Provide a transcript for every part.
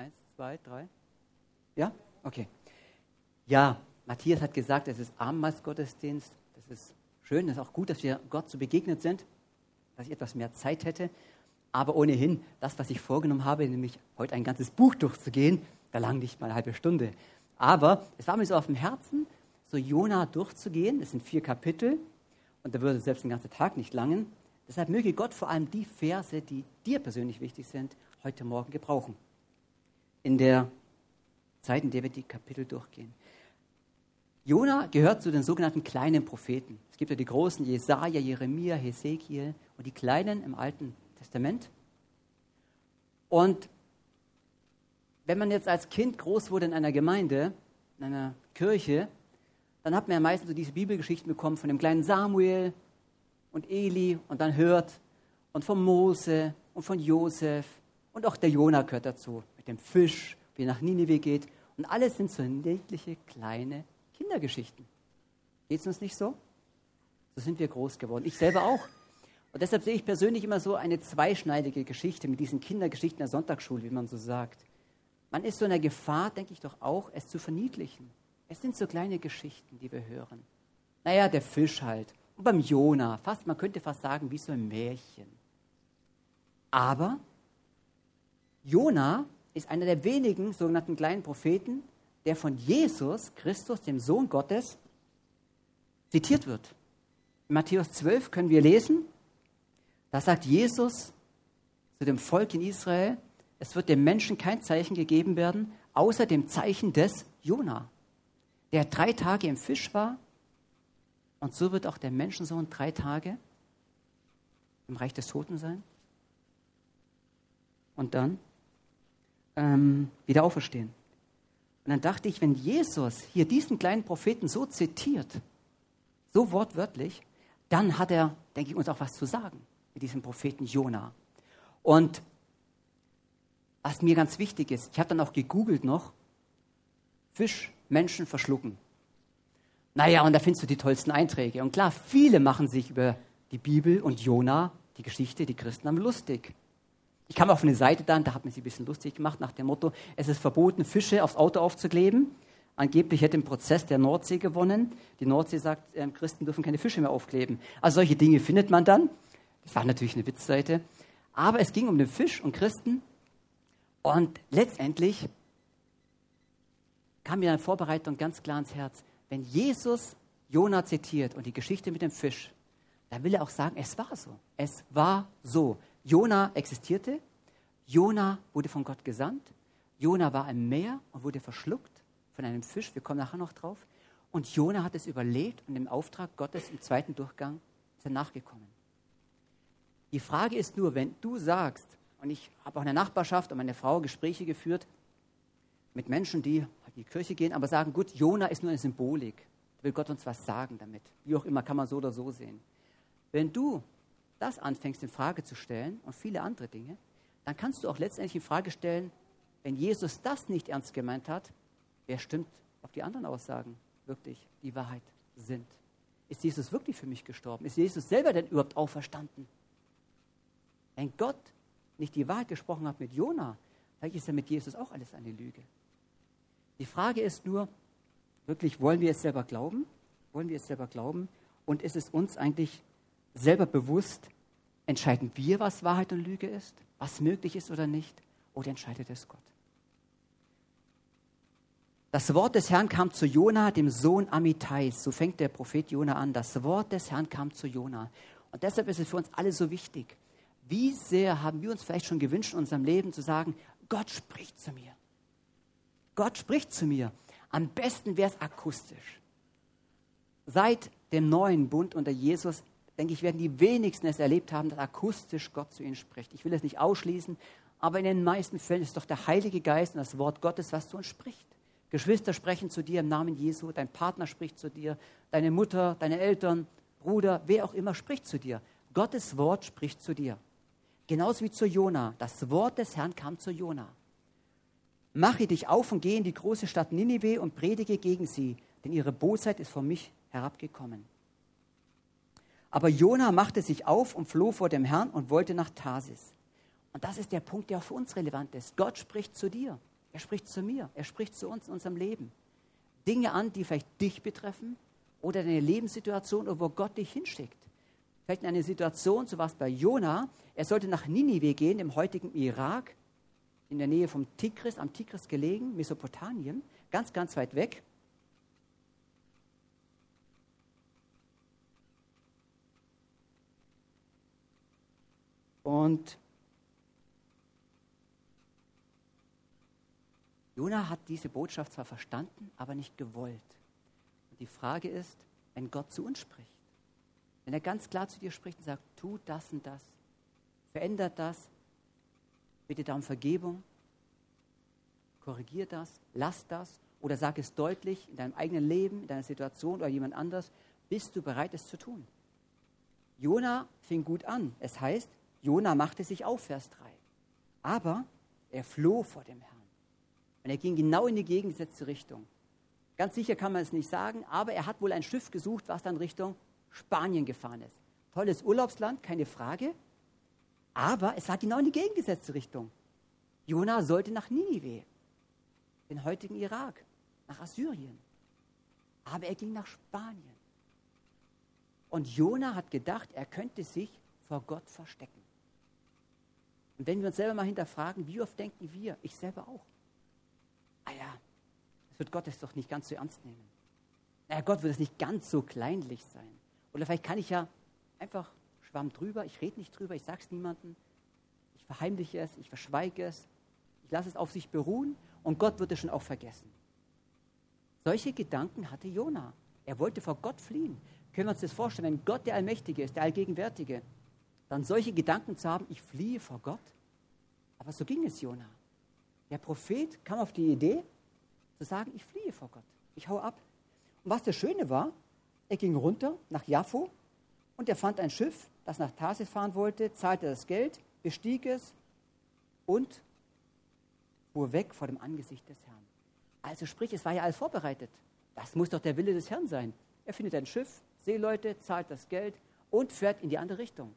1, 2, 3. Ja? Okay. Ja, Matthias hat gesagt, es ist Abendmahlsgottesdienst. Das ist schön, das ist auch gut, dass wir Gott so begegnet sind, dass ich etwas mehr Zeit hätte. Aber ohnehin, das, was ich vorgenommen habe, nämlich heute ein ganzes Buch durchzugehen, da lang nicht mal eine halbe Stunde. Aber es war mir so auf dem Herzen, so Jona durchzugehen. Es sind 4 Kapitel und da würde selbst ein ganzer Tag nicht langen. Deshalb möge Gott vor allem die Verse, die dir persönlich wichtig sind, heute Morgen gebrauchen. In der Zeit, in der wir die Kapitel durchgehen. Jona gehört zu den sogenannten kleinen Propheten. Es gibt ja die großen Jesaja, Jeremia, Hesekiel und die kleinen im Alten Testament. Und wenn man jetzt als Kind groß wurde in einer Gemeinde, in einer Kirche, dann hat man ja meistens so diese Bibelgeschichten bekommen von dem kleinen Samuel und Eli und dann hört und von Mose und von Josef und auch der Jona gehört dazu, mit dem Fisch, wie er nach Ninive geht. Und alles sind so niedliche, kleine Kindergeschichten. Geht es uns nicht so? So sind wir groß geworden. Ich selber auch. Und deshalb sehe ich persönlich immer so eine zweischneidige Geschichte mit diesen Kindergeschichten der Sonntagsschule, wie man so sagt. Man ist so in der Gefahr, denke ich doch auch, es zu verniedlichen. Es sind so kleine Geschichten, die wir hören. Naja, der Fisch halt. Und beim Jona, man könnte fast sagen, wie so ein Märchen. Aber Jona ist einer der wenigen sogenannten kleinen Propheten, der von Jesus Christus, dem Sohn Gottes, zitiert wird. In Matthäus 12 können wir lesen, da sagt Jesus zu dem Volk in Israel, es wird dem Menschen kein Zeichen gegeben werden, außer dem Zeichen des Jona, der 3 Tage im Fisch war. Und so wird auch der Menschensohn 3 Tage im Reich des Toten sein. Und dann wieder auferstehen. Und dann dachte ich, wenn Jesus hier diesen kleinen Propheten so zitiert, so wortwörtlich, dann hat er, denke ich, uns auch was zu sagen mit diesem Propheten Jona. Und was mir ganz wichtig ist, ich habe dann auch gegoogelt noch, Fisch, Menschen verschlucken. Naja, und da findest du die tollsten Einträge. Und klar, viele machen sich über die Bibel und Jona, die Geschichte, die Christen haben, lustig. Ich kam auf eine Seite dann, da hat man sich ein bisschen lustig gemacht, nach dem Motto, es ist verboten, Fische aufs Auto aufzukleben. Angeblich hätte im Prozess der Nordsee gewonnen. Die Nordsee sagt, Christen dürfen keine Fische mehr aufkleben. Also solche Dinge findet man dann. Das war natürlich eine Witzseite. Aber es ging um den Fisch und Christen. Und letztendlich kam mir dann in Vorbereitung ganz klar ins Herz, wenn Jesus Jona zitiert und die Geschichte mit dem Fisch, dann will er auch sagen, es war so. Es war so. Jona existierte, Jona wurde von Gott gesandt, Jona war im Meer und wurde verschluckt von einem Fisch, wir kommen nachher noch drauf, und Jona hat es überlebt und im Auftrag Gottes im 2. Durchgang ist er nachgekommen. Die Frage ist nur, wenn du sagst, und ich habe auch in der Nachbarschaft und meine Frau Gespräche geführt mit Menschen, die in die Kirche gehen, aber sagen, gut, Jona ist nur eine Symbolik, da will Gott uns was sagen damit, wie auch immer, kann man so oder so sehen. Wenn du das anfängst in Frage zu stellen und viele andere Dinge, dann kannst du auch letztendlich in Frage stellen, wenn Jesus das nicht ernst gemeint hat, wer stimmt, ob die anderen Aussagen wirklich die Wahrheit sind? Ist Jesus wirklich für mich gestorben? Ist Jesus selber denn überhaupt auferstanden? Wenn Gott nicht die Wahrheit gesprochen hat mit Jona, vielleicht ist ja mit Jesus auch alles eine Lüge. Die Frage ist nur, wirklich, wollen wir es selber glauben? Wollen wir es selber glauben? Und ist es uns eigentlich selber bewusst, entscheiden wir, was Wahrheit und Lüge ist, was möglich ist oder nicht, oder entscheidet es Gott? Das Wort des Herrn kam zu Jona, dem Sohn Amittais. So fängt der Prophet Jona an. Das Wort des Herrn kam zu Jona. Und deshalb ist es für uns alle so wichtig. Wie sehr haben wir uns vielleicht schon gewünscht in unserem Leben zu sagen, Gott spricht zu mir. Gott spricht zu mir. Am besten wäre es akustisch. Seit dem neuen Bund unter Jesus, denke ich, werden die wenigsten es erlebt haben, dass akustisch Gott zu ihnen spricht. Ich will es nicht ausschließen, aber in den meisten Fällen ist doch der Heilige Geist und das Wort Gottes, was zu uns spricht. Geschwister sprechen zu dir im Namen Jesu, dein Partner spricht zu dir, deine Mutter, deine Eltern, Bruder, wer auch immer spricht zu dir. Gottes Wort spricht zu dir. Genauso wie zu Jona. Das Wort des Herrn kam zu Jona. Mache dich auf und geh in die große Stadt Ninive und predige gegen sie, denn ihre Bosheit ist von mich herabgekommen. Aber Jona machte sich auf und floh vor dem Herrn und wollte nach Tarsis. Und das ist der Punkt, der auch für uns relevant ist. Gott spricht zu dir. Er spricht zu mir, er spricht zu uns in unserem Leben. Dinge an, die vielleicht dich betreffen oder deine Lebenssituation oder wo Gott dich hinschickt. Vielleicht in eine Situation, so war es bei Jona, er sollte nach Ninive gehen, im heutigen Irak, in der Nähe vom Tigris, am Tigris gelegen, Mesopotamien, ganz, ganz weit weg. Und Jona hat diese Botschaft zwar verstanden, aber nicht gewollt. Und die Frage ist, wenn Gott zu uns spricht, wenn er ganz klar zu dir spricht und sagt, tu das und das, verändert das, bitte darum Vergebung, korrigier das, lass das oder sag es deutlich in deinem eigenen Leben, in deiner Situation oder jemand anders, bist du bereit, es zu tun. Jona fing gut an. Es heißt, Jona machte sich auf, Vers 3. Aber er floh vor dem Herrn. Und er ging genau in die gegengesetzte Richtung. Ganz sicher kann man es nicht sagen, aber er hat wohl ein Schiff gesucht, was dann Richtung Spanien gefahren ist. Tolles Urlaubsland, keine Frage. Aber es war genau in die gegengesetzte Richtung. Jona sollte nach Ninive, den heutigen Irak, nach Assyrien. Aber er ging nach Spanien. Und Jona hat gedacht, er könnte sich vor Gott verstecken. Und wenn wir uns selber mal hinterfragen, wie oft denken wir, ich selber auch, das wird Gott es doch nicht ganz so ernst nehmen. Gott wird es nicht ganz so kleinlich sein. Oder vielleicht kann ich ja einfach schwamm drüber, ich rede nicht drüber, ich sage es niemandem, ich verheimliche es, ich verschweige es, ich lasse es auf sich beruhen und Gott wird es schon auch vergessen. Solche Gedanken hatte Jona. Er wollte vor Gott fliehen. Können wir uns das vorstellen, wenn Gott der Allmächtige ist, der Allgegenwärtige, dann solche Gedanken zu haben, ich fliehe vor Gott? Aber so ging es Jona. Der Prophet kam auf die Idee, zu sagen, ich fliehe vor Gott, ich hau ab. Und was das Schöne war, er ging runter nach Jaffo und er fand ein Schiff, das nach Tarsis fahren wollte, zahlte das Geld, bestieg es und fuhr weg vor dem Angesicht des Herrn. Also sprich, es war ja alles vorbereitet. Das muss doch der Wille des Herrn sein. Er findet ein Schiff, Seeleute, zahlt das Geld und fährt in die andere Richtung.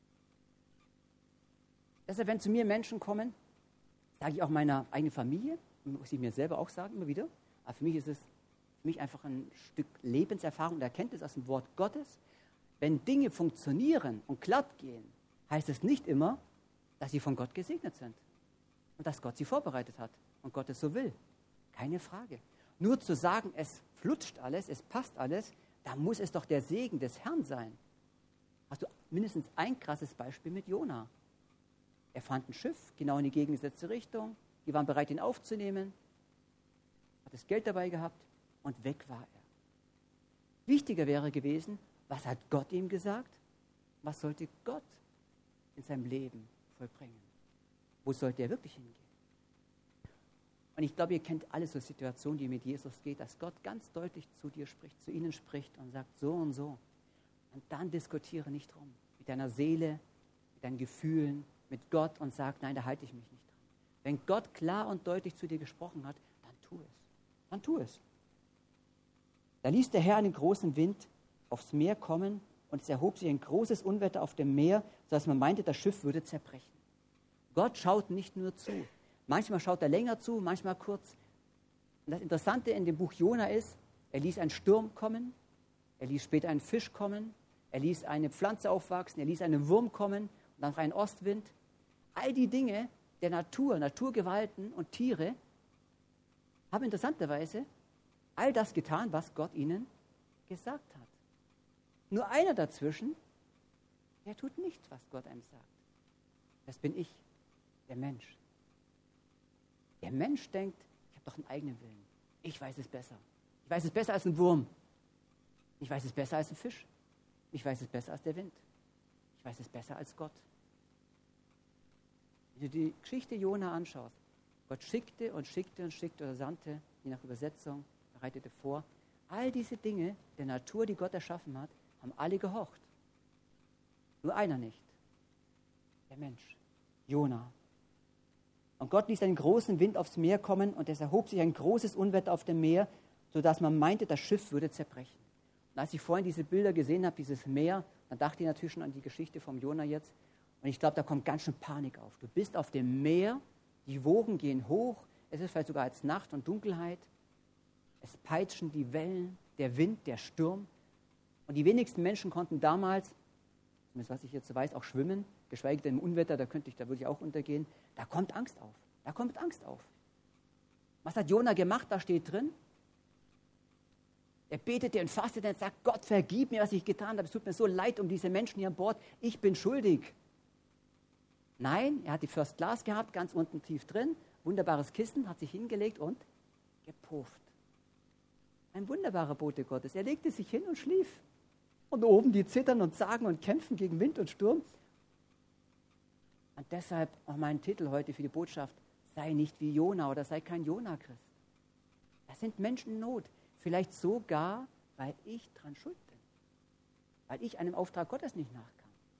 Deshalb, wenn zu mir Menschen kommen, sage ich auch meiner eigenen Familie, muss ich mir selber auch sagen, immer wieder, aber für mich ist es einfach ein Stück Lebenserfahrung und Erkenntnis aus dem Wort Gottes. Wenn Dinge funktionieren und glatt gehen, heißt es nicht immer, dass sie von Gott gesegnet sind und dass Gott sie vorbereitet hat und Gott es so will. Keine Frage. Nur zu sagen, es flutscht alles, es passt alles, da muss es doch der Segen des Herrn sein. Hast du mindestens ein krasses Beispiel mit Jona. Er fand ein Schiff, genau in die gegengesetzte Richtung. Die waren bereit, ihn aufzunehmen. Hat das Geld dabei gehabt und weg war er. Wichtiger wäre gewesen, was hat Gott ihm gesagt? Was sollte Gott in seinem Leben vollbringen? Wo sollte er wirklich hingehen? Und ich glaube, ihr kennt alle so Situationen, die mit Jesus geht, dass Gott ganz deutlich zu dir spricht, zu ihnen spricht und sagt so und so. Und dann diskutiere nicht drum. Mit deiner Seele, mit deinen Gefühlen, mit Gott und sag, nein, da halte ich mich nicht dran. Wenn Gott klar und deutlich zu dir gesprochen hat, dann tu es. Dann tu es. Da ließ der Herr einen großen Wind aufs Meer kommen und es erhob sich ein großes Unwetter auf dem Meer, sodass man meinte, das Schiff würde zerbrechen. Gott schaut nicht nur zu. Manchmal schaut er länger zu, manchmal kurz. Und das Interessante in dem Buch Jona ist, er ließ einen Sturm kommen, er ließ später einen Fisch kommen, er ließ eine Pflanze aufwachsen, er ließ einen Wurm kommen und dann einen Ostwind. All die Dinge der Natur, Naturgewalten und Tiere haben interessanterweise all das getan, was Gott ihnen gesagt hat. Nur einer dazwischen, der tut nicht, was Gott einem sagt. Das bin ich, der Mensch. Der Mensch denkt, ich habe doch einen eigenen Willen. Ich weiß es besser. Ich weiß es besser als ein Wurm. Ich weiß es besser als ein Fisch. Ich weiß es besser als der Wind. Ich weiß es besser als Gott. Wenn du die Geschichte Jona anschaust, Gott schickte und schickte und schickte oder sandte, je nach Übersetzung, bereitete vor. All diese Dinge der Natur, die Gott erschaffen hat, haben alle gehorcht. Nur einer nicht. Der Mensch, Jona. Und Gott ließ einen großen Wind aufs Meer kommen und es erhob sich ein großes Unwetter auf dem Meer, sodass man meinte, das Schiff würde zerbrechen. Und als ich vorhin diese Bilder gesehen habe, dieses Meer, dann dachte ich natürlich schon an die Geschichte vom Jona jetzt. Und ich glaube, da kommt ganz schön Panik auf. Du bist auf dem Meer, die Wogen gehen hoch, Es ist vielleicht sogar als Nacht und Dunkelheit. Es peitschen die Wellen, der Wind, der Sturm. Und die wenigsten Menschen konnten damals, zumindest was ich jetzt so weiß, auch schwimmen, geschweige denn im Unwetter, da würde ich auch untergehen. Da kommt Angst auf. Da kommt Angst auf. Was hat Jona gemacht? Da steht drin. Er betete und fastete und sagt, Gott, vergib mir, was ich getan habe. Es tut mir so leid um diese Menschen hier an Bord. Ich bin schuldig. Nein, er hat die First Class gehabt, ganz unten tief drin. Wunderbares Kissen, hat sich hingelegt und gepufft. Ein wunderbarer Bote Gottes. Er legte sich hin und schlief. Und oben die zittern und sagen und kämpfen gegen Wind und Sturm. Und deshalb auch mein Titel heute für die Botschaft, sei nicht wie Jona oder sei kein Jona-Christ. Das sind Menschen in Not. Vielleicht sogar, weil ich dran schuld bin. Weil ich einem Auftrag Gottes nicht nachkam.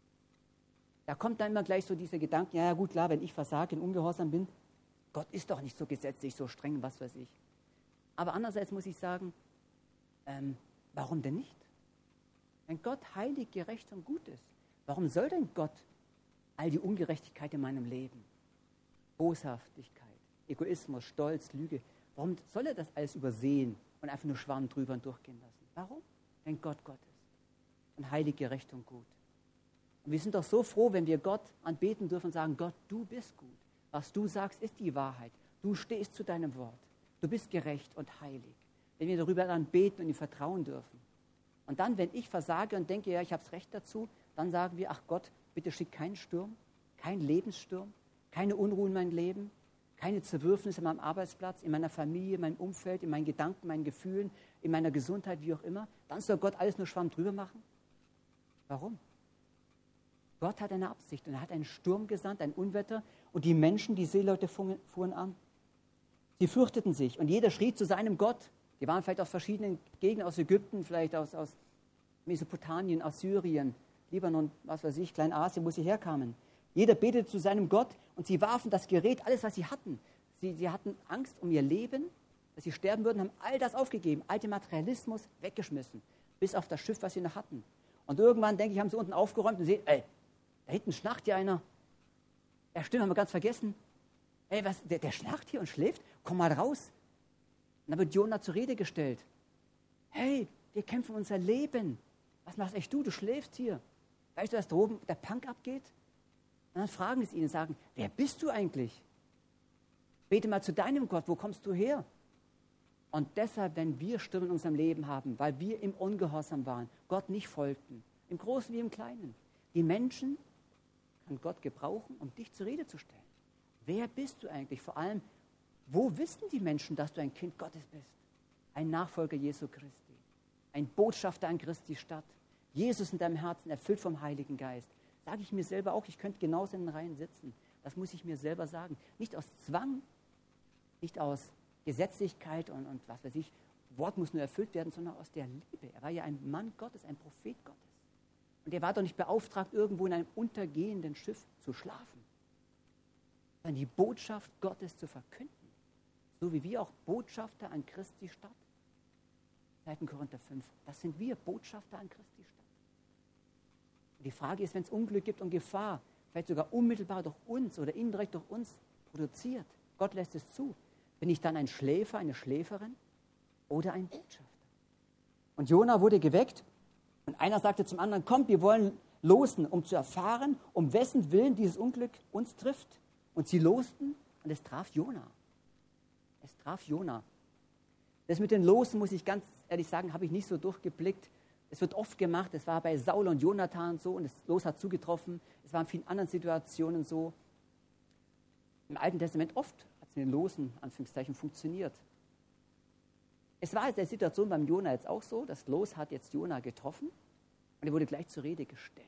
Da kommt dann immer gleich so dieser Gedanke, ja gut, klar, wenn ich versage und ungehorsam bin, Gott ist doch nicht so gesetzlich, so streng, was weiß ich. Aber andererseits muss ich sagen, warum denn nicht? Wenn Gott heilig, gerecht und gut ist, warum soll denn Gott all die Ungerechtigkeit in meinem Leben, Boshaftigkeit, Egoismus, Stolz, Lüge, warum soll er das alles übersehen und einfach nur Schwamm drüber und durchgehen lassen? Warum? Wenn Gott Gott ist und heilig, gerecht und gut. Und wir sind doch so froh, wenn wir Gott anbeten dürfen und sagen, Gott, du bist gut. Was du sagst, ist die Wahrheit. Du stehst zu deinem Wort. Du bist gerecht und heilig. Wenn wir darüber dann beten und ihm vertrauen dürfen. Und dann, wenn ich versage und denke, ja, ich habe das Recht dazu, dann sagen wir, ach Gott, bitte schick keinen Sturm, keinen Lebenssturm, keine Unruhe in mein Leben, keine Zerwürfnisse in meinem Arbeitsplatz, in meiner Familie, in meinem Umfeld, in meinen Gedanken, meinen Gefühlen, in meiner Gesundheit, wie auch immer. Dann soll Gott alles nur Schwamm drüber machen? Warum? Gott hat eine Absicht und er hat einen Sturm gesandt, ein Unwetter und die Menschen, die Seeleute fuhren an. Sie fürchteten sich und jeder schrie zu seinem Gott. Die waren vielleicht aus verschiedenen Gegenden, aus Ägypten, vielleicht aus Mesopotamien, aus Syrien, Libanon, was weiß ich, Kleinasien, wo sie herkamen. Jeder betete zu seinem Gott und sie warfen das Gerät, alles, was sie hatten. Sie hatten Angst um ihr Leben, dass sie sterben würden, haben all das aufgegeben, all den Materialismus weggeschmissen, bis auf das Schiff, was sie noch hatten. Und irgendwann, denke ich, haben sie unten aufgeräumt und sehen, da hinten schnarcht ja einer. Ja, stimmt, haben wir ganz vergessen. Was, der schnarcht hier und schläft? Komm mal raus. Und dann wird Jona zur Rede gestellt. Hey, wir kämpfen um unser Leben. Was machst echt du? Du schläfst hier. Weißt du, dass droben der Punk abgeht? Und dann fragen sie ihn und sagen, wer bist du eigentlich? Bete mal zu deinem Gott, wo kommst du her? Und deshalb, wenn wir Stürme in unserem Leben haben, weil wir im Ungehorsam waren, Gott nicht folgten, im Großen wie im Kleinen, die Menschen kann Gott gebrauchen, um dich zur Rede zu stellen. Wer bist du eigentlich? Vor allem, wo wissen die Menschen, dass du ein Kind Gottes bist? Ein Nachfolger Jesu Christi, ein Botschafter an Christi Stadt. Jesus in deinem Herzen, erfüllt vom Heiligen Geist. Sage ich mir selber auch, ich könnte genauso in den Reihen sitzen. Das muss ich mir selber sagen. Nicht aus Zwang, nicht aus Gesetzlichkeit und was weiß ich, Wort muss nur erfüllt werden, sondern aus der Liebe. Er war ja ein Mann Gottes, ein Prophet Gottes. Und er war doch nicht beauftragt, irgendwo in einem untergehenden Schiff zu schlafen, sondern die Botschaft Gottes zu verkünden. So wie wir auch Botschafter an Christi Stadt. 2. Korinther 5, das sind wir, Botschafter an Christi Stadt. Und die Frage ist, wenn es Unglück gibt und Gefahr, vielleicht sogar unmittelbar durch uns oder indirekt durch uns produziert, Gott lässt es zu, bin ich dann ein Schläfer, eine Schläferin oder ein Botschafter? Und Jona wurde geweckt und einer sagte zum anderen, kommt, wir wollen losen, um zu erfahren, um wessen Willen dieses Unglück uns trifft. Und sie losten und es traf Jona. Es traf Jona. Das mit den Losen, muss ich ganz ehrlich sagen, habe ich nicht so durchgeblickt. Es wird oft gemacht, es war bei Saul und Jonathan so und das Los hat zugetroffen. Es war in vielen anderen Situationen so. Im Alten Testament oft hat es mit den Losen, Anführungszeichen, funktioniert. Es war in der Situation beim Jona jetzt auch so, das Los hat jetzt Jona getroffen und er wurde gleich zur Rede gestellt.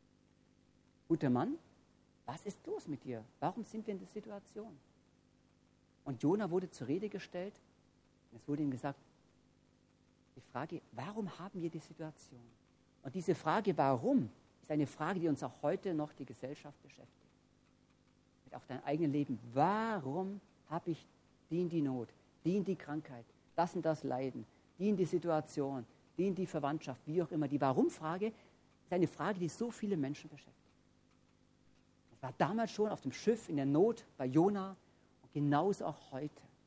Guter Mann, was ist los mit dir? Warum sind wir in der Situation? Und Jona wurde zur Rede gestellt und es wurde ihm gesagt, die Frage, warum haben wir die Situation? Und diese Frage, warum, ist eine Frage, die uns auch heute noch die Gesellschaft beschäftigt. Mit auch dein eigenes Leben. Warum habe ich die in die Not, die in die Krankheit, das und das Leiden, die in die Situation, die in die Verwandtschaft, wie auch immer. Die Warum-Frage ist eine Frage, die so viele Menschen beschäftigt. Es war damals schon auf dem Schiff in der Not bei Jona und genauso auch heute.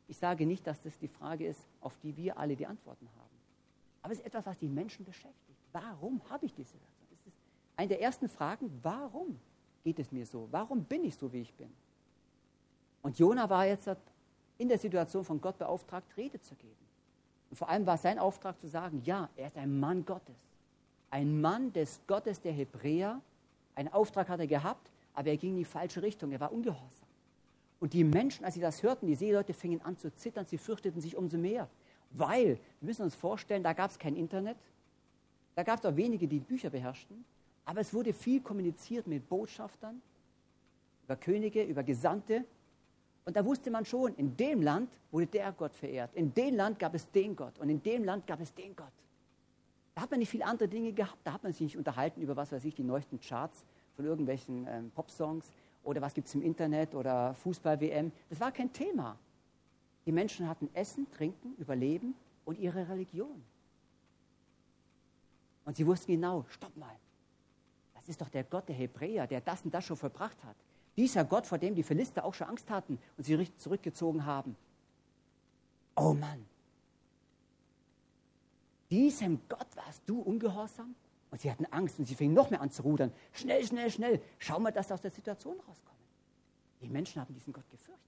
Ich sage nicht, dass das die Frage ist, auf die wir alle die Antworten haben. Aber es ist etwas, was die Menschen beschäftigt. Warum habe ich diese Situation? Das ist eine der ersten Fragen, warum geht es mir so? Warum bin ich so, wie ich bin? Und Jona war jetzt in der Situation von Gott beauftragt, Rede zu geben. Und vor allem war sein Auftrag zu sagen, ja, er ist ein Mann Gottes. Ein Mann des Gottes der Hebräer. Einen Auftrag hat er gehabt, aber er ging in die falsche Richtung. Er war ungehorsam. Und die Menschen, als sie das hörten, die Seeleute fingen an zu zittern, sie fürchteten sich umso mehr. Weil, wir müssen uns vorstellen, da gab es kein Internet, da gab es auch wenige, die Bücher beherrschten, aber es wurde viel kommuniziert mit Botschaftern, über Könige, über Gesandte. Und da wusste man schon, in dem Land wurde der Gott verehrt, in dem Land gab es den Gott und in dem Land gab es den Gott. Da hat man nicht viele andere Dinge gehabt, da hat man sich nicht unterhalten über, was weiß ich, die neuesten Charts von irgendwelchen Popsongs oder was gibt es im Internet oder Fußball-WM. Das war kein Thema. Die Menschen hatten Essen, Trinken, Überleben und ihre Religion. Und sie wussten genau, stopp mal, das ist doch der Gott der Hebräer, der das und das schon vollbracht hat. Dieser Gott, vor dem die Philister auch schon Angst hatten und sie zurückgezogen haben. Oh Mann, diesem Gott warst du ungehorsam? Und sie hatten Angst und sie fingen noch mehr an zu rudern. Schnell, schnell, schnell, schau mal, dass sie aus der Situation rauskommen. Die Menschen haben diesen Gott gefürchtet.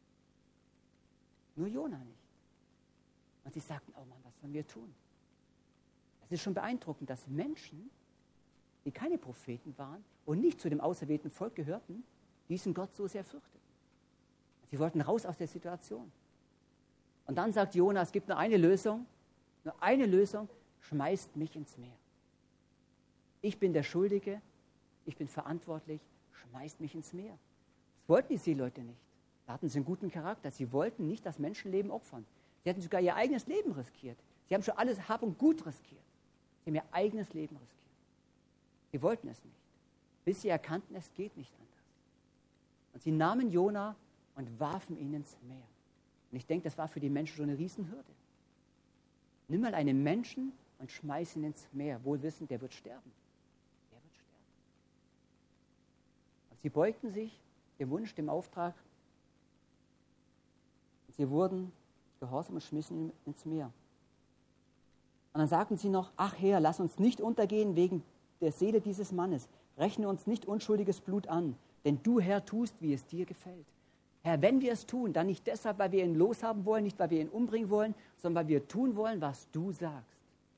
Nur Jona nicht. Und sie sagten, oh Mann, was sollen wir tun? Es ist schon beeindruckend, dass Menschen, die keine Propheten waren und nicht zu dem auserwählten Volk gehörten, diesen Gott so sehr fürchteten. Sie wollten raus aus der Situation. Und dann sagt Jona, es gibt nur eine Lösung, schmeißt mich ins Meer. Ich bin der Schuldige, ich bin verantwortlich, schmeißt mich ins Meer. Das wollten die Seeleute nicht. Da hatten sie einen guten Charakter. Sie wollten nicht das Menschenleben opfern. Sie hatten sogar ihr eigenes Leben riskiert. Sie haben schon alles Hab und Gut riskiert. Sie haben ihr eigenes Leben riskiert. Sie wollten es nicht, bis sie erkannten, es geht nicht anders. Und sie nahmen Jona und warfen ihn ins Meer. Und ich denke, das war für die Menschen schon eine Riesenhürde. Nimm mal einen Menschen und schmeiß ihn ins Meer, wohl wissend, der wird sterben. Der wird sterben. Und sie beugten sich dem Wunsch, dem Auftrag. Und sie wurden gehorsam und schmissen ihn ins Meer. Und dann sagten sie noch, ach Herr, lass uns nicht untergehen wegen der Seele dieses Mannes. Rechne uns nicht unschuldiges Blut an, denn du, Herr, tust, wie es dir gefällt. Herr, wenn wir es tun, dann nicht deshalb, weil wir ihn loshaben wollen, nicht weil wir ihn umbringen wollen, sondern weil wir tun wollen, was du sagst.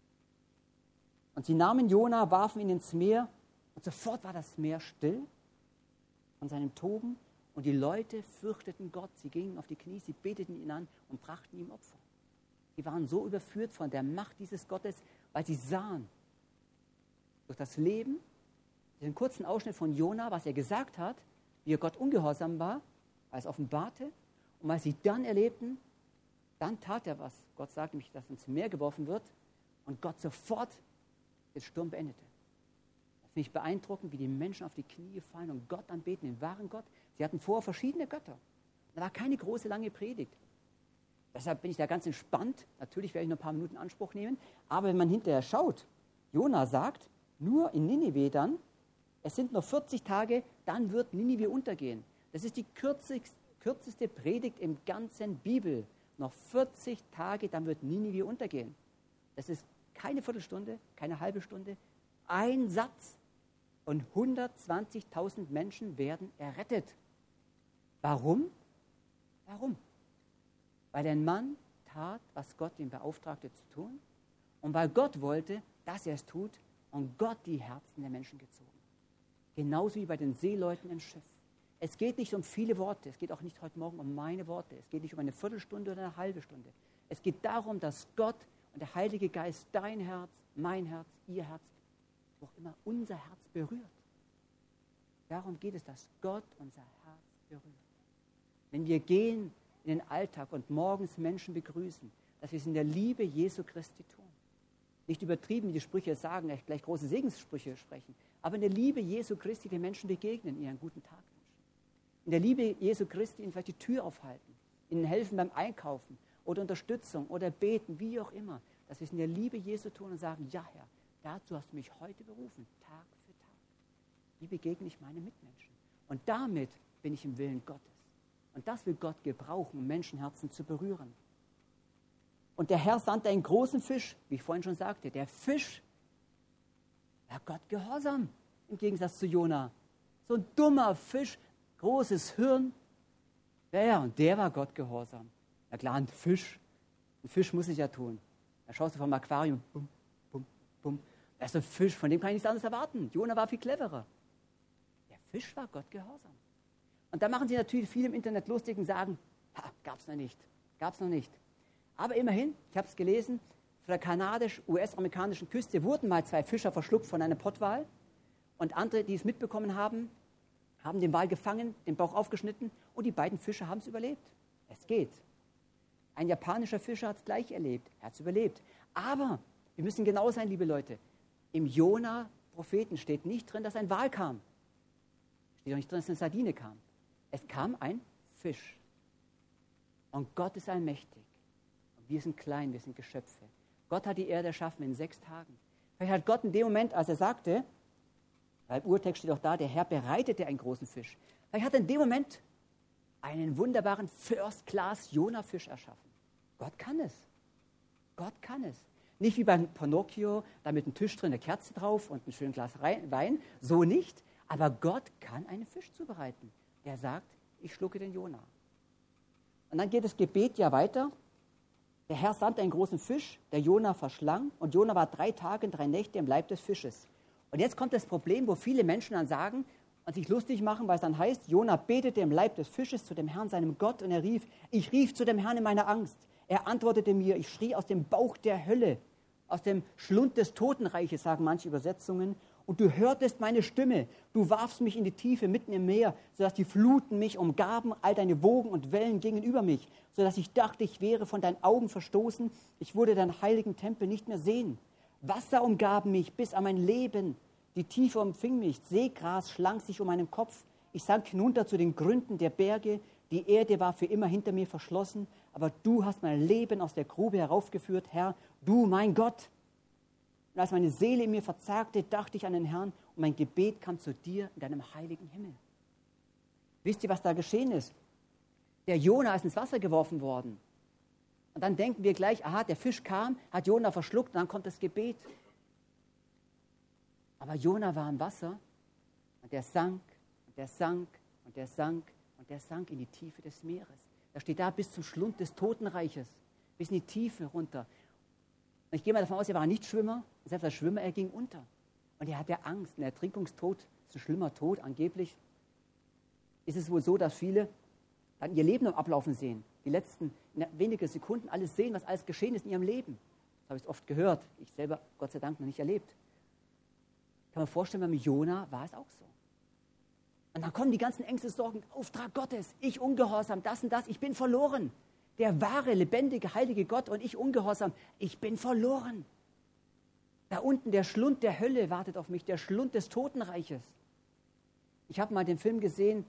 Und sie nahmen Jona, warfen ihn ins Meer und sofort war das Meer still von seinem Toben und die Leute fürchteten Gott. Sie gingen auf die Knie, sie beteten ihn an und brachten ihm Opfer. Sie waren so überführt von der Macht dieses Gottes, weil sie sahen durch das Leben, den kurzen Ausschnitt von Jona, was er gesagt hat, wie er Gott ungehorsam war, als offenbarte. Und weil sie dann erlebten, dann tat er was. Gott sagte nämlich, dass ins Meer geworfen wird und Gott sofort den Sturm beendete. Das finde ich beeindruckend, wie die Menschen auf die Knie fallen und Gott anbeten, den wahren Gott. Sie hatten vorher verschiedene Götter. Da war keine große, lange Predigt. Deshalb bin ich da ganz entspannt. Natürlich werde ich noch ein paar Minuten in Anspruch nehmen. Aber wenn man hinterher schaut, Jona sagt, nur in Ninive dann, es sind noch 40 Tage, dann wird Ninive untergehen. Das ist die kürzeste Predigt im ganzen Bibel. Noch 40 Tage, dann wird Ninive untergehen. Das ist keine Viertelstunde, keine halbe Stunde, ein Satz. Und 120.000 Menschen werden errettet. Warum? Warum? Weil ein Mann tat, was Gott ihn beauftragte zu tun und weil Gott wollte, dass er es tut und Gott die Herzen der Menschen gezogen. Genauso wie bei den Seeleuten im Schiff. Es geht nicht um viele Worte, es geht auch nicht heute Morgen um meine Worte, es geht nicht um eine Viertelstunde oder eine halbe Stunde. Es geht darum, dass Gott und der Heilige Geist dein Herz, mein Herz, ihr Herz, wo auch immer unser Herz berührt. Darum geht es, dass Gott unser Herz berührt. Wenn wir gehen in den Alltag und morgens Menschen begrüßen, dass wir es in der Liebe Jesu Christi tun. Nicht übertrieben, wie die Sprüche sagen, gleich große Segenssprüche sprechen, aber in der Liebe Jesu Christi den Menschen begegnen, ihnen einen guten Tag wünschen. In der Liebe Jesu Christi ihnen vielleicht die Tür aufhalten, ihnen helfen beim Einkaufen oder Unterstützung oder beten, wie auch immer, dass wir es in der Liebe Jesu tun und sagen, ja Herr, dazu hast du mich heute berufen, Tag für Tag. Wie begegne ich meine Mitmenschen? Und damit bin ich im Willen Gottes. Und das will Gott gebrauchen, um Menschenherzen zu berühren. Und der Herr sandte einen großen Fisch, wie ich vorhin schon sagte. Der Fisch war Gott gehorsam, im Gegensatz zu Jona. So ein dummer Fisch, großes Hirn. Ja, und der war Gott gehorsam. Na klar, ein Fisch muss es ja tun. Da schaust du vom Aquarium, bum, bum, bum. Das ist ein Fisch, von dem kann ich nichts anderes erwarten. Jona war viel cleverer. Der Fisch war Gott gehorsam. Und da machen sie natürlich viele im Internet lustig und sagen, gab's noch nicht. Aber immerhin, ich habe es gelesen, von der kanadisch-US-amerikanischen Küste wurden mal 2 Fischer verschluckt von einem Pottwal. Und andere, die es mitbekommen haben, haben den Wal gefangen, den Bauch aufgeschnitten und die beiden Fischer haben es überlebt. Es geht. Ein japanischer Fischer hat es gleich erlebt. Er hat es überlebt. Aber wir müssen genau sein, liebe Leute. Im Jona-Propheten steht nicht drin, dass ein Wal kam. Steht auch nicht drin, dass eine Sardine kam. Es kam ein Fisch. Und Gott ist allmächtig. Und wir sind klein, wir sind Geschöpfe. Gott hat die Erde erschaffen in 6 Tagen. Vielleicht hat Gott in dem Moment, als er sagte, weil im Urtext steht auch da, der Herr bereitete einen großen Fisch. Vielleicht hat er in dem Moment einen wunderbaren First-Class-Jona-Fisch erschaffen. Gott kann es. Gott kann es. Nicht wie beim Pinocchio, da mit einem Tisch drin, eine Kerze drauf und ein schönes Glas Wein. So nicht. Aber Gott kann einen Fisch zubereiten. Er sagt, ich schlucke den Jona. Und dann geht das Gebet ja weiter. Der Herr sandte einen großen Fisch, der Jona verschlang. Und Jona war 3 Tage und 3 Nächte im Leib des Fisches. Und jetzt kommt das Problem, wo viele Menschen dann sagen und sich lustig machen, weil es dann heißt, Jona betete im Leib des Fisches zu dem Herrn, seinem Gott, und er rief, ich rief zu dem Herrn in meiner Angst. Er antwortete mir, ich schrie aus dem Bauch der Hölle, aus dem Schlund des Totenreiches, sagen manche Übersetzungen, und du hörtest meine Stimme, du warfst mich in die Tiefe mitten im Meer, sodass die Fluten mich umgaben, all deine Wogen und Wellen gingen über mich, sodass ich dachte, ich wäre von deinen Augen verstoßen, ich würde deinen heiligen Tempel nicht mehr sehen. Wasser umgaben mich bis an mein Leben, die Tiefe umfing mich, Seegras schlang sich um meinen Kopf, ich sank hinunter zu den Gründen der Berge, die Erde war für immer hinter mir verschlossen, aber du hast mein Leben aus der Grube heraufgeführt, Herr, du mein Gott. Und als meine Seele in mir verzagte, dachte ich an den Herrn und mein Gebet kam zu dir in deinem heiligen Himmel. Wisst ihr, was da geschehen ist? Der Jona ist ins Wasser geworfen worden. Und dann denken wir gleich, aha, der Fisch kam, hat Jona verschluckt und dann kommt das Gebet. Aber Jona war im Wasser und der sank und der sank und der sank und der sank in die Tiefe des Meeres. Da steht da bis zum Schlund des Totenreiches, bis in die Tiefe runter. Und ich gehe mal davon aus, er war nicht Schwimmer. Selbst als Schwimmer, er ging unter. Und er hatte Angst. Ein Ertrinkungstod ist ein schlimmer Tod. Angeblich ist es wohl so, dass viele dann ihr Leben am Ablaufen sehen. Die letzten wenige Sekunden alles sehen, was alles geschehen ist in ihrem Leben. Das habe ich oft gehört. Ich selber, Gott sei Dank, noch nicht erlebt. Ich kann mir vorstellen, bei Jona war es auch so. Und dann kommen die ganzen Ängste, Sorgen, Auftrag Gottes, ich ungehorsam, das und das, ich bin verloren. Der wahre, lebendige, heilige Gott und ich ungehorsam, ich bin verloren. Da unten der Schlund der Hölle wartet auf mich, der Schlund des Totenreiches. Ich habe mal den Film gesehen,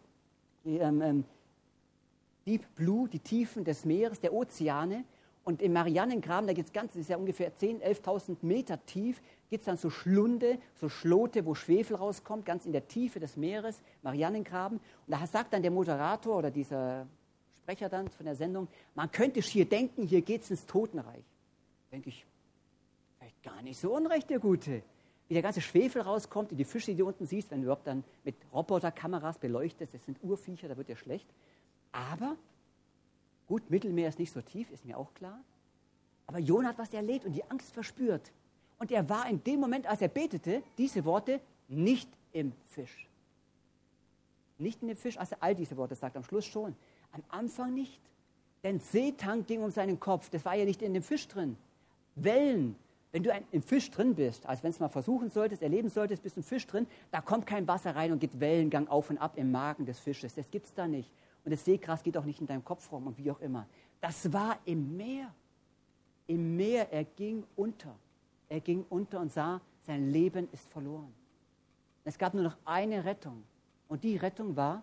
Deep Blue, die Tiefen des Meeres, der Ozeane. Und im Marianengraben, da gibt es das ist ja ungefähr 10.000, 11.000 Meter tief, gibt es dann so Schlunde, so Schlote, wo Schwefel rauskommt, ganz in der Tiefe des Meeres, Marianengraben. Und da sagt dann der Moderator oder dieser Sprecher dann von der Sendung, man könnte hier denken, hier geht es ins Totenreich. Denke ich, vielleicht gar nicht so unrecht, der Gute. Wie der ganze Schwefel rauskommt, und die Fische, die du unten siehst, wenn du überhaupt dann mit Roboterkameras beleuchtest, das sind Urviecher, da wird dir schlecht. Aber, gut, Mittelmeer ist nicht so tief, ist mir auch klar. Aber Jona hat was erlebt und die Angst verspürt. Und er war in dem Moment, als er betete, diese Worte, nicht im Fisch. Nicht in dem Fisch, als er all diese Worte sagt, am Schluss schon. Am Anfang nicht. Denn Seetang ging um seinen Kopf, das war ja nicht in dem Fisch drin. Wellen, wenn du im Fisch drin bist, als wenn du es mal versuchen solltest, erleben solltest, bist du im Fisch drin, da kommt kein Wasser rein und geht Wellengang auf und ab im Magen des Fisches. Das gibt es da nicht. Und das Seegras geht auch nicht in deinem Kopf rum und wie auch immer. Das war im Meer. Im Meer, er ging unter. Er ging unter und sah, sein Leben ist verloren. Es gab nur noch eine Rettung. Und die Rettung war,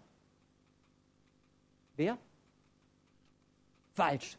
wer? Falsch.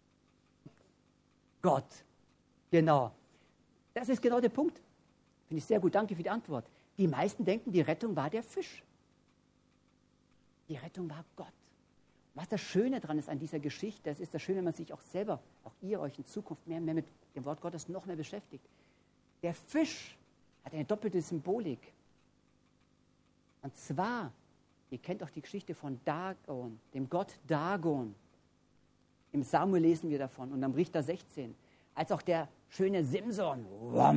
Gott. Genau. Das ist genau der Punkt. Finde ich sehr gut. Danke für die Antwort. Die meisten denken, die Rettung war der Fisch. Die Rettung war Gott. Was das Schöne daran ist an dieser Geschichte, das ist das Schöne, wenn man sich auch selber, auch ihr euch in Zukunft mehr mit dem Wort Gottes noch mehr beschäftigt. Der Fisch hat eine doppelte Symbolik. Und zwar, ihr kennt auch die Geschichte von Dagon, dem Gott Dagon. Im Samuel lesen wir davon und am Richter 16, als auch der schöne Simson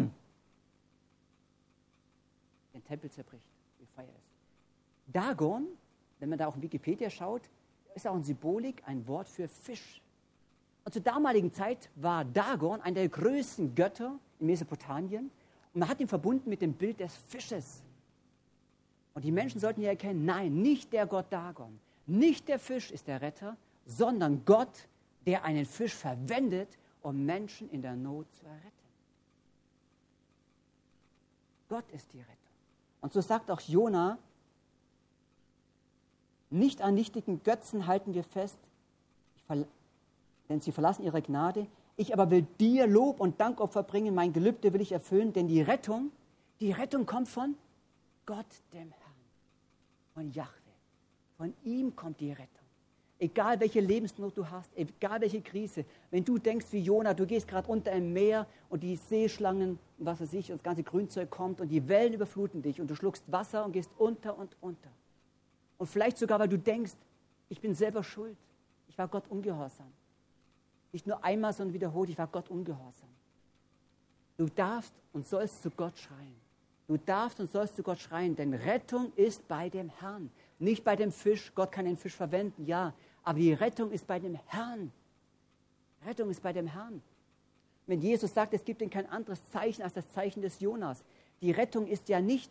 den Tempel zerbricht, wie Feuer ist. Dagon, wenn man da auch in Wikipedia schaut, ist auch eine Symbolik, ein Wort für Fisch. Und zur damaligen Zeit war Dagon einer der größten Götter in Mesopotamien und man hat ihn verbunden mit dem Bild des Fisches. Und die Menschen sollten hier erkennen, nein, nicht der Gott Dagon, nicht der Fisch ist der Retter, sondern Gott, der einen Fisch verwendet, um Menschen in der Not zu erretten. Gott ist die Rettung. Und so sagt auch Jona, nicht an nichtigen Götzen halten wir fest, denn sie verlassen ihre Gnade. Ich aber will dir Lob und Dankopfer bringen, mein Gelübde will ich erfüllen, denn die Rettung kommt von Gott, dem Herrn, von Jahwe. Von ihm kommt die Rettung. Egal welche Lebensnot du hast, egal welche Krise, wenn du denkst wie Jona, du gehst gerade unter im Meer und die Seeschlangen, was weiß ich, und das ganze Grünzeug kommt und die Wellen überfluten dich und du schluckst Wasser und gehst unter und unter. Und vielleicht sogar, weil du denkst, ich bin selber schuld. Ich war Gott ungehorsam. Nicht nur einmal, sondern wiederholt, ich war Gott ungehorsam. Du darfst und sollst zu Gott schreien. Du darfst und sollst zu Gott schreien, denn Rettung ist bei dem Herrn. Nicht bei dem Fisch. Gott kann den Fisch verwenden, ja. Aber die Rettung ist bei dem Herrn. Rettung ist bei dem Herrn. Wenn Jesus sagt, es gibt ihm kein anderes Zeichen als das Zeichen des Jonas. Die Rettung ist ja nicht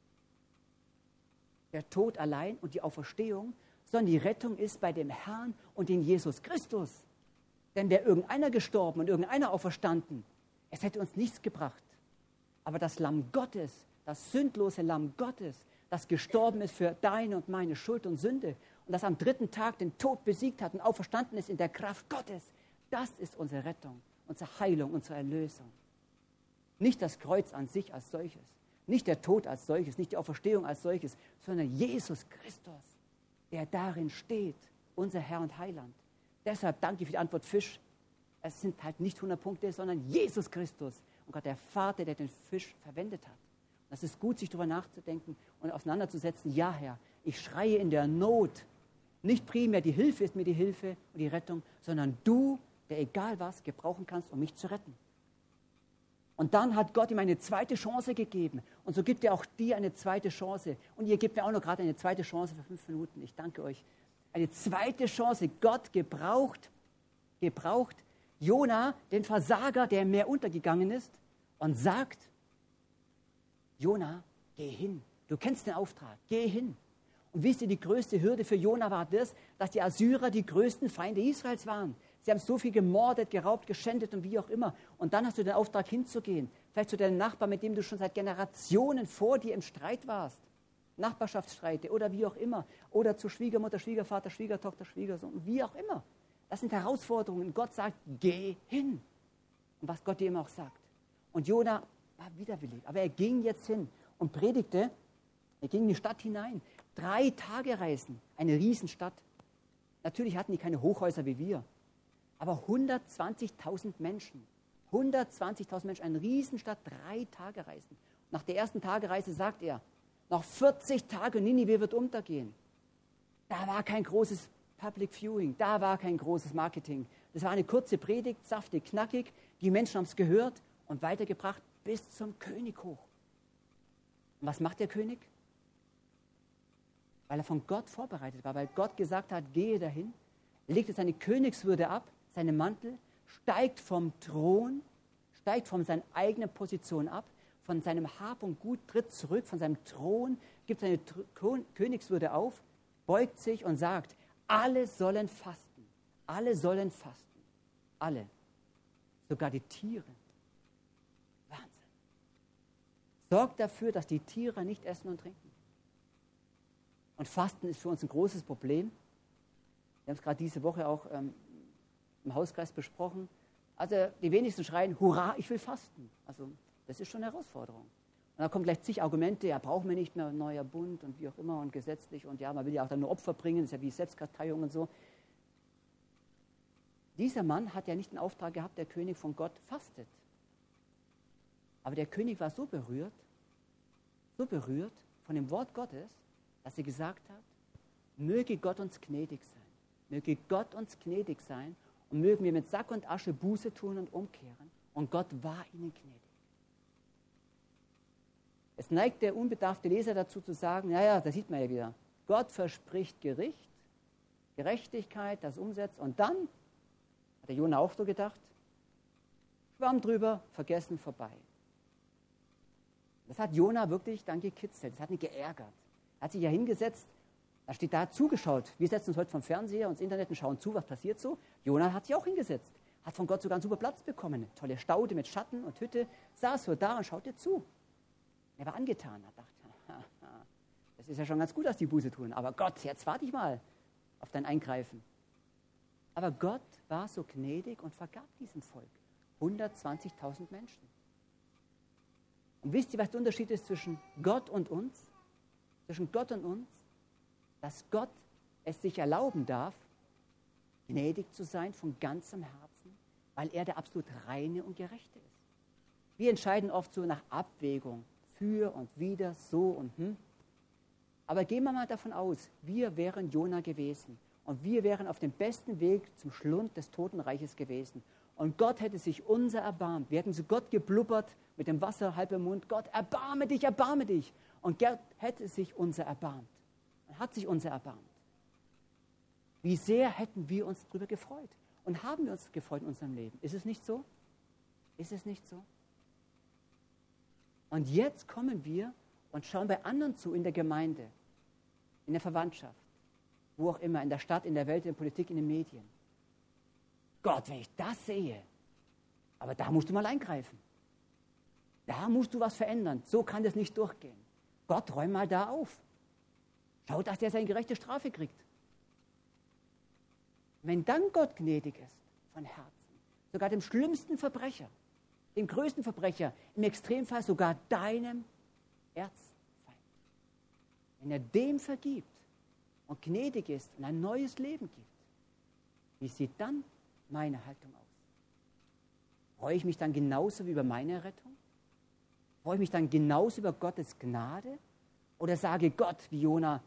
der Tod allein und die Auferstehung, sondern die Rettung ist bei dem Herrn und in Jesus Christus. Denn wäre irgendeiner gestorben und irgendeiner auferstanden, es hätte uns nichts gebracht. Aber das Lamm Gottes, das sündlose Lamm Gottes, das gestorben ist für deine und meine Schuld und Sünde und das am 3. Tag den Tod besiegt hat und auferstanden ist in der Kraft Gottes, das ist unsere Rettung, unsere Heilung, unsere Erlösung. Nicht das Kreuz an sich als solches. Nicht der Tod als solches, nicht die Auferstehung als solches, sondern Jesus Christus, der darin steht, unser Herr und Heiland. Deshalb danke ich für die Antwort Fisch. Es sind halt nicht 100 Punkte, sondern Jesus Christus und Gott der Vater, der den Fisch verwendet hat. Und es ist gut, sich darüber nachzudenken und auseinanderzusetzen. Ja, Herr, ich schreie in der Not. Nicht primär die Hilfe ist mir die Hilfe und die Rettung, sondern du, der egal was gebrauchen kannst, um mich zu retten. Und dann hat Gott ihm eine zweite Chance gegeben. Und so gibt er auch dir eine zweite Chance. Und ihr gebt mir auch noch gerade eine zweite Chance für 5 Minuten. Ich danke euch. Eine zweite Chance. Gott gebraucht Jona, den Versager, der im Meer untergegangen ist, und sagt, Jona, geh hin. Du kennst den Auftrag. Geh hin. Und wisst ihr, die größte Hürde für Jona war das, dass die Assyrer die größten Feinde Israels waren. Sie haben so viel gemordet, geraubt, geschändet und wie auch immer. Und dann hast du den Auftrag hinzugehen. Vielleicht zu deinem Nachbarn, mit dem du schon seit Generationen vor dir im Streit warst. Nachbarschaftsstreite oder wie auch immer. Oder zu Schwiegermutter, Schwiegervater, Schwiegertochter, Schwiegersohn, wie auch immer. Das sind Herausforderungen. Gott sagt, geh hin. Und was Gott dir immer auch sagt. Und Jona war widerwillig. Aber er ging jetzt hin und predigte. Er ging in die Stadt hinein. 3 Tagereisen. Eine Riesenstadt. Natürlich hatten die keine Hochhäuser wie wir. Aber 120.000 Menschen. 120.000 Menschen, eine Riesenstadt, 3 Tagereisen. Nach der ersten Tagereise sagt er, noch 40 Tage Ninive wird untergehen. Da war kein großes Public Viewing, da war kein großes Marketing. Das war eine kurze Predigt, saftig, knackig. Die Menschen haben es gehört und weitergebracht bis zum König hoch. Und was macht der König? Weil er von Gott vorbereitet war, weil Gott gesagt hat, gehe dahin, legte seine Königswürde ab, seinen Mantel, steigt vom Thron, steigt von seiner eigenen Position ab, von seinem Hab und Gut, tritt zurück von seinem Thron, gibt seine Königswürde auf, beugt sich und sagt, alle sollen fasten, alle sollen fasten, alle, sogar die Tiere. Wahnsinn. Sorgt dafür, dass die Tiere nicht essen und trinken. Und Fasten ist für uns ein großes Problem. Wir haben es gerade diese Woche auch im Hauskreis besprochen. Also die wenigsten schreien, hurra, ich will fasten. Also das ist schon eine Herausforderung. Und da kommen gleich zig Argumente, ja, brauchen wir nicht mehr, neuer Bund und wie auch immer und gesetzlich und ja, man will ja auch dann nur Opfer bringen, das ist ja wie Selbstkasteiung und so. Dieser Mann hat ja nicht den Auftrag gehabt, der König von Gott fastet. Aber der König war so berührt von dem Wort Gottes, dass er gesagt hat, möge Gott uns gnädig sein. Möge Gott uns gnädig sein und mögen wir mit Sack und Asche Buße tun und umkehren. Und Gott war ihnen gnädig. Es neigt der unbedarfte Leser dazu zu sagen, naja, da sieht man ja wieder, Gott verspricht Gericht, Gerechtigkeit, das umsetzt und dann, hat der Jona auch so gedacht, Schwamm drüber, vergessen, vorbei. Das hat Jona wirklich dann gekitzelt, das hat ihn geärgert. Er hat sich ja hingesetzt, da steht da, zugeschaut. Wir setzen uns heute vom Fernseher und ins Internet und schauen zu, was passiert so. Jona hat sich auch hingesetzt, hat von Gott sogar einen super Platz bekommen. Eine tolle Staude mit Schatten und Hütte, saß so da und schaute zu. Er war angetan, er dachte, das ist ja schon ganz gut, dass die Buße tun, aber Gott, jetzt warte ich mal auf dein Eingreifen. Aber Gott war so gnädig und vergab diesem Volk 120.000 Menschen. Und wisst ihr, was der Unterschied ist zwischen Gott und uns? Zwischen Gott und uns? Dass Gott es sich erlauben darf, gnädig zu sein von ganzem Herzen, weil er der absolut reine und gerechte ist. Wir entscheiden oft so nach Abwägung, für und wider, so und Aber gehen wir mal davon aus, wir wären Jona gewesen und wir wären auf dem besten Weg zum Schlund des Totenreiches gewesen. Und Gott hätte sich unser erbarmt. Wir hätten zu Gott geblubbert mit dem Wasser halb im Mund. Gott, erbarme dich, erbarme dich. Und Gott hätte sich unser erbarmt. Er hat sich unser erbarmt. Wie sehr hätten wir uns darüber gefreut? Und haben wir uns gefreut in unserem Leben? Ist es nicht so? Ist es nicht so? Und jetzt kommen wir und schauen bei anderen zu in der Gemeinde, in der Verwandtschaft, wo auch immer, in der Stadt, in der Welt, in der Politik, in den Medien. Gott, wenn ich das sehe, aber da musst du mal eingreifen. Da musst du was verändern. So kann das nicht durchgehen. Gott, räum mal da auf. Schau, dass der seine gerechte Strafe kriegt. Wenn dann Gott gnädig ist, von Herzen, sogar dem schlimmsten Verbrecher, dem größten Verbrecher, im Extremfall sogar deinem Erzfeind, wenn er dem vergibt und gnädig ist und ein neues Leben gibt, wie sieht dann meine Haltung aus? Freue ich mich dann genauso wie über meine Rettung? Freue ich mich dann genauso über Gottes Gnade? Oder sage Gott, wie Jona,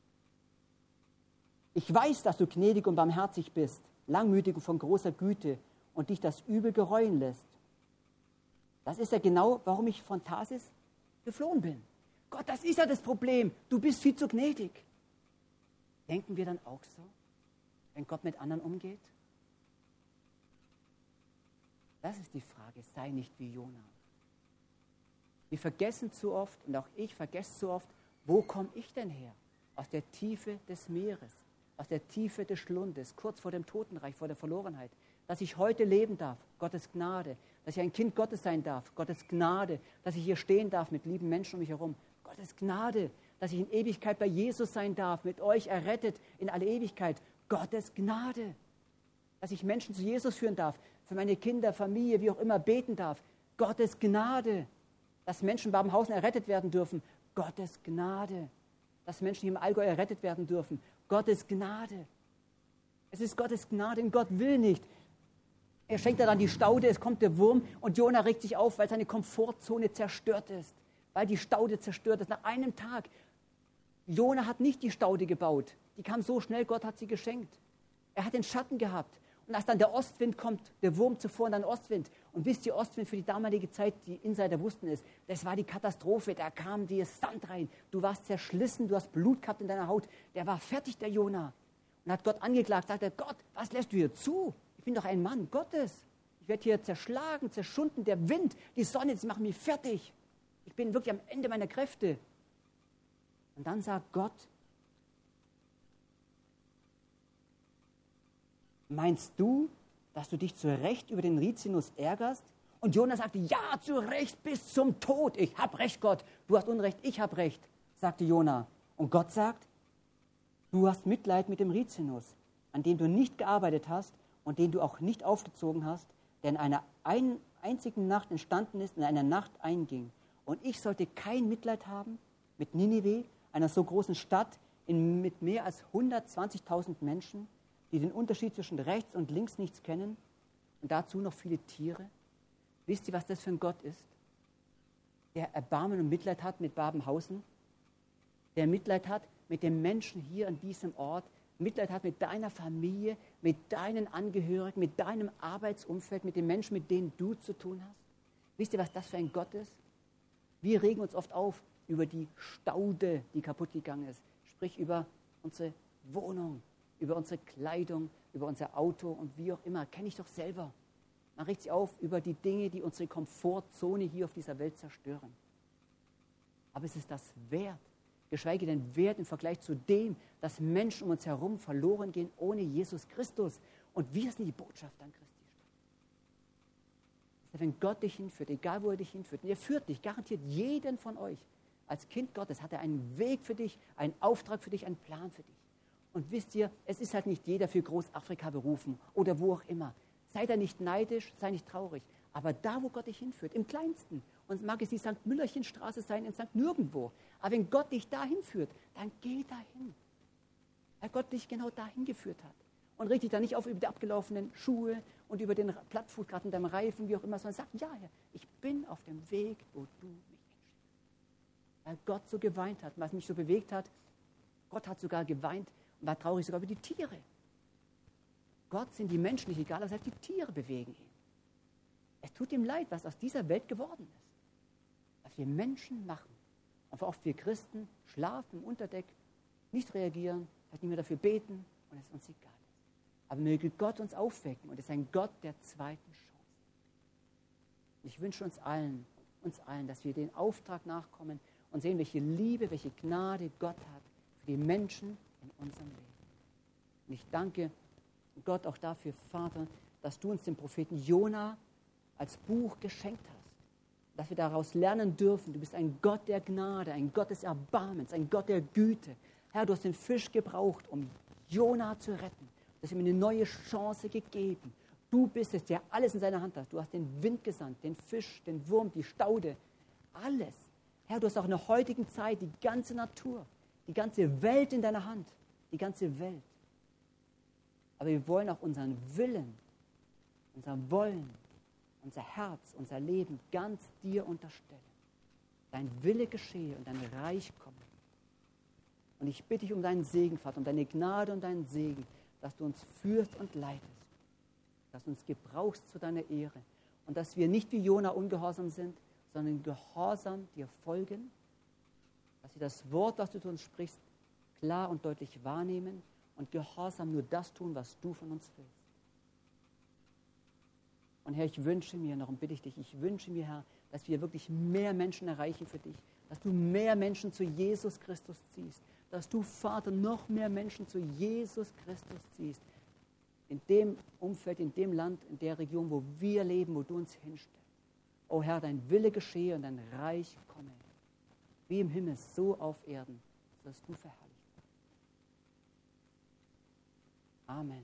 ich weiß, dass du gnädig und barmherzig bist, langmütig und von großer Güte und dich das Übel gereuen lässt. Das ist ja genau, warum ich von Tarsis geflohen bin. Gott, das ist ja das Problem. Du bist viel zu gnädig. Denken wir dann auch so, wenn Gott mit anderen umgeht? Das ist die Frage, sei nicht wie Jona. Wir vergessen zu oft, und auch ich vergesse zu oft, wo komme ich denn her? Aus der Tiefe des Meeres, aus der Tiefe des Schlundes, kurz vor dem Totenreich, vor der Verlorenheit. Dass ich heute leben darf, Gottes Gnade. Dass ich ein Kind Gottes sein darf, Gottes Gnade. Dass ich hier stehen darf mit lieben Menschen um mich herum, Gottes Gnade. Dass ich in Ewigkeit bei Jesus sein darf, mit euch errettet in alle Ewigkeit, Gottes Gnade. Dass ich Menschen zu Jesus führen darf, für meine Kinder, Familie, wie auch immer beten darf, Gottes Gnade. Dass Menschen bei Babenhausen errettet werden dürfen, Gottes Gnade. Dass Menschen hier im Allgäu errettet werden dürfen, Gottes Gnade. Es ist Gottes Gnade und Gott will nicht. Er schenkt dann die Staude, es kommt der Wurm und Jona regt sich auf, weil seine Komfortzone zerstört ist. Weil die Staude zerstört ist. Nach einem Tag. Jona hat nicht die Staude gebaut. Die kam so schnell, Gott hat sie geschenkt. Er hat den Schatten gehabt. Und als dann der Ostwind kommt, der Wurm zuvor und dann Ostwind. Und wisst ihr, Ostwind für die damalige Zeit, die Insider wussten es, das war die Katastrophe. Da kam dir Sand rein. Du warst zerschlissen, du hast Blut gehabt in deiner Haut. Der war fertig, der Jona. Und hat Gott angeklagt, sagte, Gott, was lässt du hier zu? Ich bin doch ein Mann Gottes. Ich werde hier zerschlagen, zerschunden. Der Wind, die Sonne, sie machen mich fertig. Ich bin wirklich am Ende meiner Kräfte. Und dann sagt Gott, meinst du, dass du dich zu Recht über den Rizinus ärgerst? Und Jona sagte, ja, zu Recht bis zum Tod. Ich habe Recht, Gott. Du hast Unrecht, ich habe Recht, sagte Jona. Und Gott sagt, du hast Mitleid mit dem Rizinus, an dem du nicht gearbeitet hast und den du auch nicht aufgezogen hast, der in einer einzigen Nacht entstanden ist und in einer Nacht einging. Und ich sollte kein Mitleid haben mit Ninive, einer so großen Stadt mit mehr als 120.000 Menschen, die den Unterschied zwischen rechts und links nichts kennen und dazu noch viele Tiere. Wisst ihr, was das für ein Gott ist? Der Erbarmen und Mitleid hat mit Babenhausen, der Mitleid hat mit den Menschen hier an diesem Ort, Mitleid hat mit deiner Familie, mit deinen Angehörigen, mit deinem Arbeitsumfeld, mit den Menschen, mit denen du zu tun hast. Wisst ihr, was das für ein Gott ist? Wir regen uns oft auf über die Staude, die kaputt gegangen ist. Sprich über unsere Wohnung, über unsere Kleidung, über unser Auto und wie auch immer. Kenne ich doch selber. Man regt sich auf über die Dinge, die unsere Komfortzone hier auf dieser Welt zerstören. Aber es ist das wert, geschweige denn wert im Vergleich zu dem, dass Menschen um uns herum verloren gehen ohne Jesus Christus. Und wir sind die Botschaft an Christi. Wenn Gott dich hinführt, egal wo er dich hinführt, und er führt dich, garantiert jeden von euch. Als Kind Gottes hat er einen Weg für dich, einen Auftrag für dich, einen Plan für dich. Und wisst ihr, es ist halt nicht jeder für Großafrika berufen oder wo auch immer. Sei da nicht neidisch, sei nicht traurig. Aber da, wo Gott dich hinführt, im Kleinsten, und mag es die St. Müllerchenstraße sein, in St. Nirgendwo, aber wenn Gott dich dahin führt, dann geh dahin. Weil Gott dich genau dahin geführt hat. Und richte dich da nicht auf über die abgelaufenen Schuhe und über den Plattfuß gerade in deinem Reifen, wie auch immer, sondern sag, ja, Herr, ich bin auf dem Weg, wo du mich hinschickst. Weil Gott so geweint hat, was mich so bewegt hat, Gott hat sogar geweint und war traurig sogar über die Tiere. Gott sind die Menschen nicht egal, aber selbst die Tiere bewegen ihn. Es tut ihm leid, was aus dieser Welt geworden ist. Was wir Menschen machen. Und oft wir Christen schlafen im Unterdeck, nicht reagieren, vielleicht nicht mehr dafür beten und es ist uns egal. Aber möge Gott uns aufwecken und es ist ein Gott der zweiten Chance. Ich wünsche uns allen, dass wir den Auftrag nachkommen und sehen, welche Liebe, welche Gnade Gott hat für die Menschen in unserem Leben. Und ich danke Gott auch dafür, Vater, dass du uns den Propheten Jona als Buch geschenkt hast. Dass wir daraus lernen dürfen, du bist ein Gott der Gnade, ein Gott des Erbarmens, ein Gott der Güte. Herr, du hast den Fisch gebraucht, um Jona zu retten. Du hast ihm eine neue Chance gegeben. Du bist es, der alles in seiner Hand hat. Du hast den Wind gesandt, den Fisch, den Wurm, die Staude, alles. Herr, du hast auch in der heutigen Zeit die ganze Natur, die ganze Welt in deiner Hand, die ganze Welt. Aber wir wollen auch unseren Willen, unser Wollen, unser Herz, unser Leben ganz dir unterstellen. Dein Wille geschehe und dein Reich komme. Und ich bitte dich um deinen Segen, Vater, um deine Gnade und deinen Segen, dass du uns führst und leitest, dass du uns gebrauchst zu deiner Ehre und dass wir nicht wie Jona ungehorsam sind, sondern gehorsam dir folgen, dass wir das Wort, was du zu uns sprichst, klar und deutlich wahrnehmen und gehorsam nur das tun, was du von uns willst. Und Herr, ich wünsche mir, darum bitte ich dich, ich wünsche mir, Herr, dass wir wirklich mehr Menschen erreichen für dich, dass du mehr Menschen zu Jesus Christus ziehst, dass du, Vater, noch mehr Menschen zu Jesus Christus ziehst, in dem Umfeld, in dem Land, in der Region, wo wir leben, wo du uns hinstellst. O Herr, dein Wille geschehe und dein Reich komme, wie im Himmel, so auf Erden, dass du verherrlicht wirst. Amen.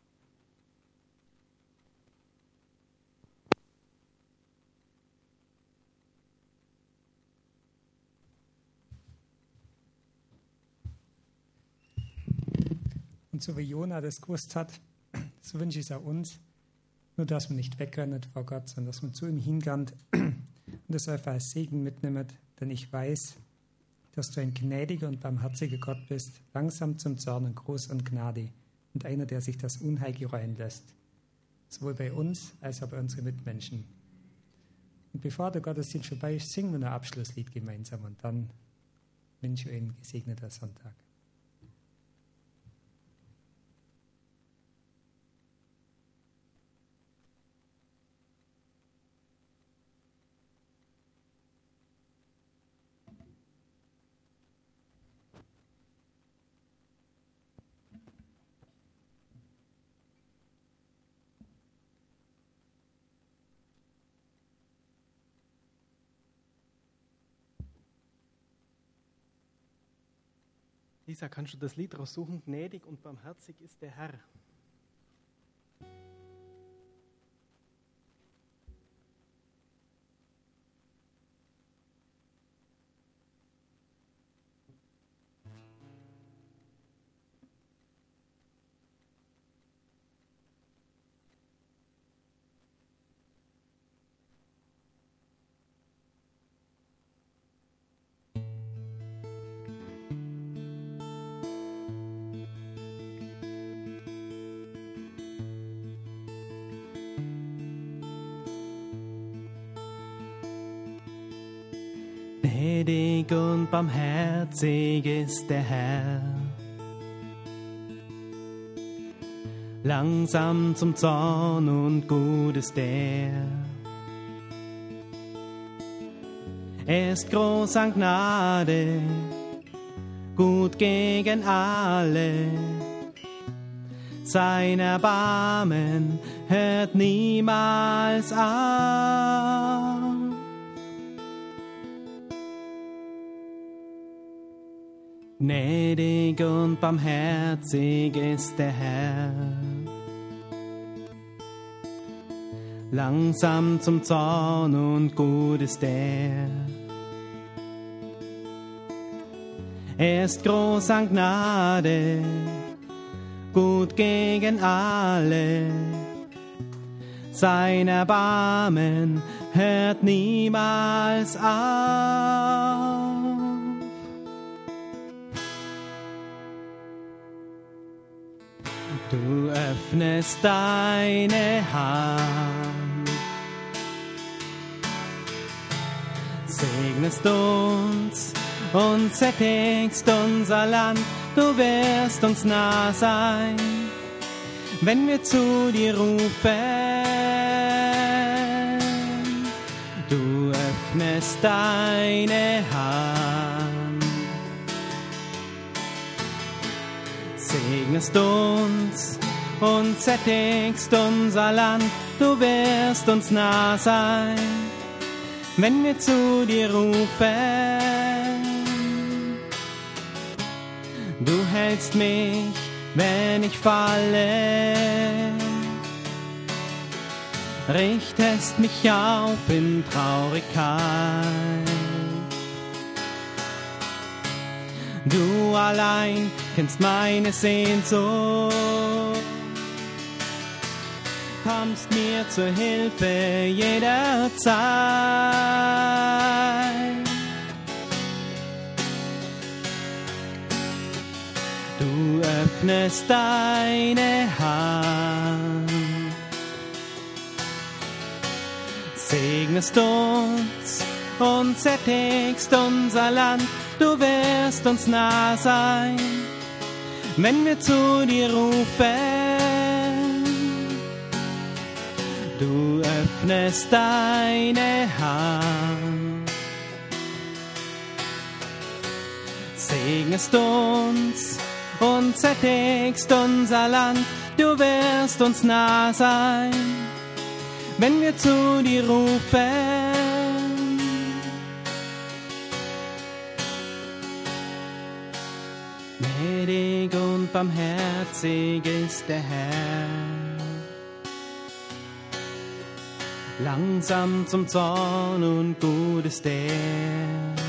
Und so wie Jona das gewusst hat, so wünsche ich es auch uns. Nur, dass wir nicht wegrennen vor Gott, sondern dass wir zu ihm hingehen und das einfach als Segen mitnehmen. Denn ich weiß, dass du ein gnädiger und barmherziger Gott bist, langsam zum Zorn und groß an Gnade und einer, der sich das Unheil gereuen lässt. Sowohl bei uns als auch bei unseren Mitmenschen. Und bevor der Gottesdienst vorbei ist, singen wir ein Abschlusslied gemeinsam und dann wünsche ich euch einen gesegneten Sonntag. Lisa, kannst du das Lied raussuchen? Gnädig und barmherzig ist der Herr. Gnädig und barmherzig ist der Herr, langsam zum Zorn und gut ist er. Er ist groß an Gnade, gut gegen alle. Sein Erbarmen hört niemals auf. Gnädig und barmherzig ist der Herr, langsam zum Zorn und gut ist er. Er ist groß an Gnade, gut gegen alle. Sein Erbarmen hört niemals auf. Du öffnest deine Hand, segnest uns und sättigst unser Land. Du wirst uns nah sein, wenn wir zu dir rufen. Du öffnest deine Hand, segnest uns und sättigst unser Land. Du wirst uns nah sein, wenn wir zu dir rufen. Du hältst mich, wenn ich falle, richtest mich auf in Traurigkeit. Du allein kennst meine Sehnsucht, kommst mir zur Hilfe jederzeit. Du öffnest deine Hand, segnest uns und sättigst unser Land. Du wirst uns nah sein, wenn wir zu dir rufen. Du öffnest deine Hand, segnest uns und sättigst unser Land. Du wirst uns nah sein, wenn wir zu dir rufen. Gnädig und barmherzig ist der Herr, langsam zum Zorn und gut ist er.